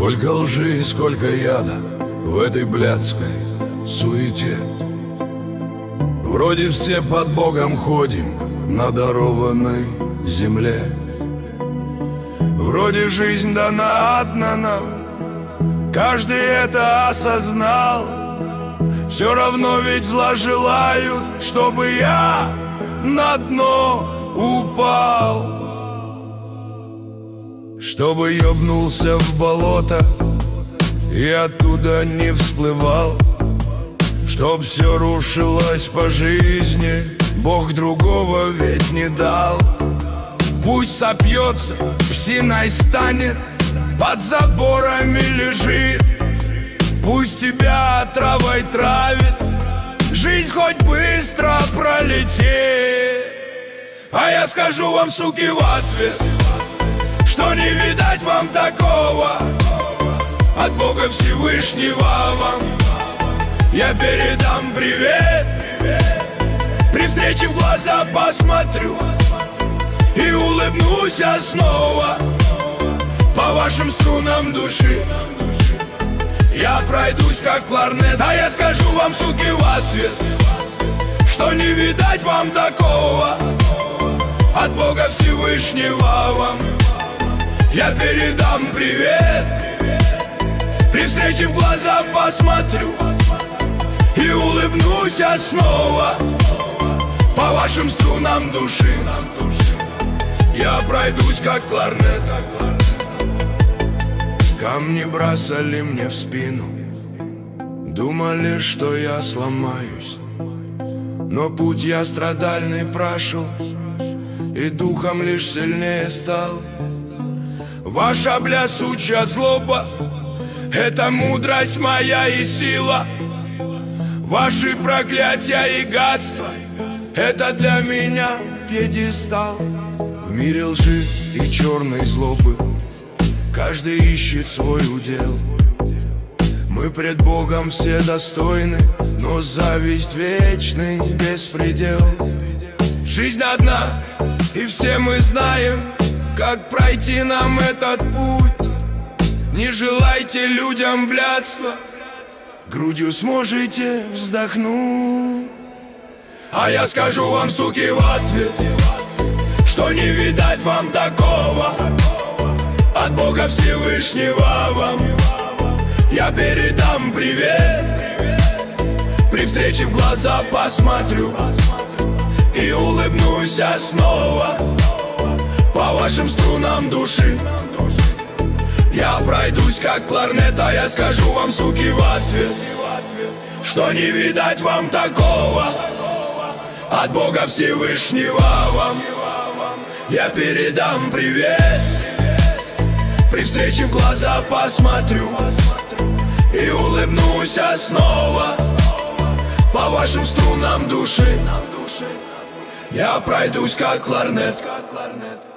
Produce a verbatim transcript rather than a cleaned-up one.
Сколько лжи и сколько яда в этой блядской суете. Вроде все под Богом ходим на дарованной земле. Вроде жизнь дана одна нам, каждый это осознал. Все равно ведь зла желают, чтобы я на дно упал, чтобы ёбнулся в болото и оттуда не всплывал, чтоб все рушилось по жизни, Бог другого ведь не дал. Пусть сопьется, псиной станет, под заборами лежит, пусть тебя травой травит, жизнь хоть быстро пролетит. А я скажу вам, суки, в ответ, что не видать вам такого от Бога Всевышнего вам. Я передам привет, при встрече в глаза посмотрю и улыбнусь я снова по вашим струнам души. Я пройдусь как кларнет, а я скажу вам, суки, в ответ, что не видать вам такого от Бога Всевышнего вам. Я передам привет, при встрече в глаза посмотрю и улыбнусь я снова по вашим струнам души. Я пройдусь как кларнет. Камни бросали мне в спину, думали, что я сломаюсь, но путь я страдальный прошел и духом лишь сильнее стал. Ваша блясучая злоба — это мудрость моя и сила. Ваши проклятия и гадства — это для меня пьедестал. В мире лжи и черной злобы каждый ищет свой удел. Мы пред Богом все достойны, но зависть вечный беспредел. Жизнь одна, и все мы знаем, как пройти нам этот путь. Не желайте людям блядства, грудью сможете вздохнуть. А я скажу вам, суки, в ответ, что не видать вам такого от Бога Всевышнего вам. Я передам привет, при встрече в глаза посмотрю и улыбнусь я снова по вашим струнам души. Я пройдусь как кларнет, а я скажу вам, суки, в ответ, что не видать вам такого от Бога Всевышнего вам. Я передам привет, при встрече в глаза посмотрю и улыбнусь я снова по вашим струнам души. Я пройдусь как кларнет.